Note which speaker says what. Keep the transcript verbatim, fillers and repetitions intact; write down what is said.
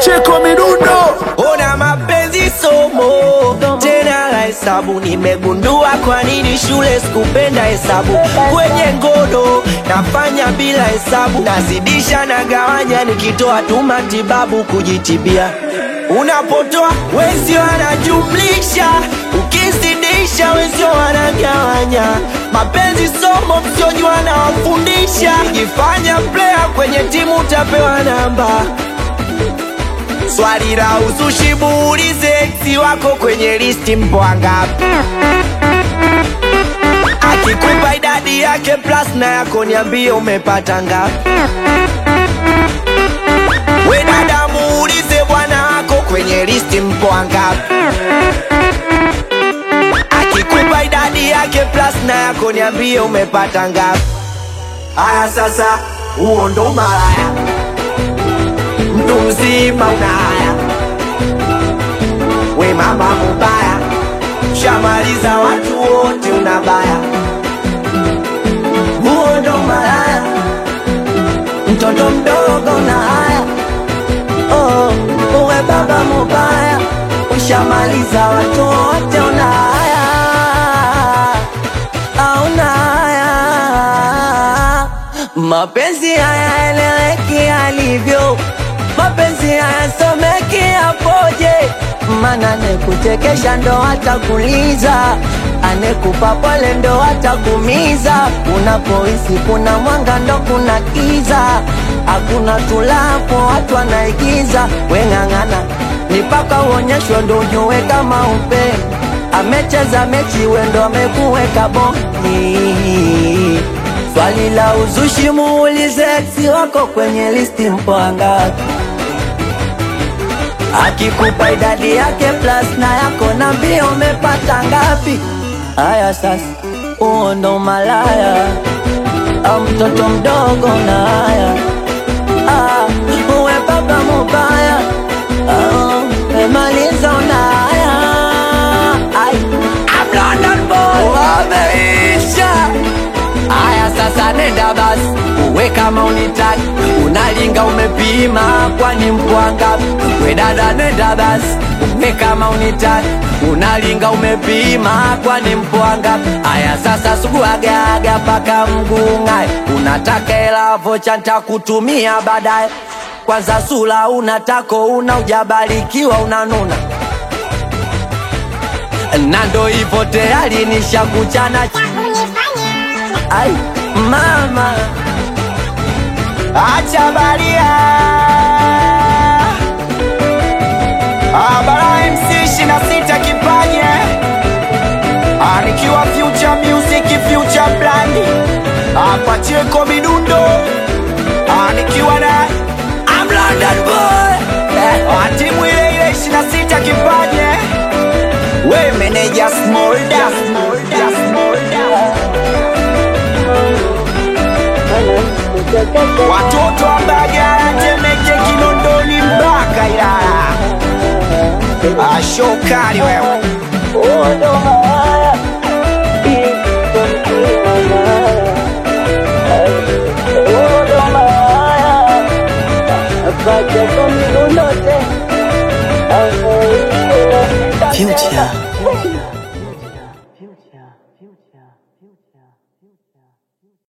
Speaker 1: Cheko midundo.
Speaker 2: Ona mapenzi somo tena la hesabu, nimegundua kwa nini shule sikupenda hesabu. Kwenye ngono nafanya bila hesabu, nazidisha na gawanya, nikitoa tu matibabu kujitibia. Unapotoa wenzio wanajumlisha, ukizidisha wenzio wanagawanya. Mapenzi somo msiojua na wafundisha, ukifanya player kwenye timu utapewa namba. Swali la uzushi muulize ex wako kwenye listi mpo wangapi. Akikupa idadi yake plus na yako niambie umepata ngapi. We dada muulize bwana wako kwenye listi mpo wangapi. Akikupa idadi yake plus na yako niambie umepata ngapi. Aya sasa huo ndo malaya, mtu mzima una haya. We mama mubaya, shamaliza watu wote unabaya. Huo ndo malaya, mtoto mdogo una haya. Oh, uwe baba mubaya, ushamaliza watu wote una haya. Una haya. Mapenzi haya eleweki alivyo, mapenzi haya someki apoje. Mana anekuchekesha ndo atakuliza, anekupa pole ndo atakumiza. Unapohisi kuna mwanga ndo kuna kiza, hakuna tulapo watu wanaigiza. Weng'ang'ana nipaka uonyeshwe ndo ujue kama upe. Amecheza mechi wendo amekuweka boni. Swali la uzushi muulize ex wako kwenye listi mpo wangapi. Akikupa idadi yake plus na yako niambie umepata ngapi. Aya sasa huo ndo malaya, au mtoto mdogo na haya. Ah, uwe baba mubaya, ah, umemaliza una haya. Ay, I'm London boy, wameisha. Aya sasa nenda basi, uwe kama unitaki, unalinga umepima kwani mpwanga. We dada nenda basi, uwe kama unitaki, unalinga umepima kwani mpwanga. Aya sasa suguagaga paka mgungai, unataka hela vocha nitakutumia baadaye. Kwanza sula unatako una ujabarikiwa unanuna. Nando ipo tayari nishakuchana. Ay, mama acha baria. Abara M C ishirini na sita kipanye, anikiwa future music future brand. Hapa Cheko midundo, anikiwa na I'm London boy. Atimu ile ile ishirini na sita kipanye. We manager Smolda, Smolda, Smolda. Watoto wa Mbagala, Temeke, Kinondoni mpaka Ilala. Ashokari wewe. Odo haya. Odo haya. Apache komi unote. Future. Future. Future. Future.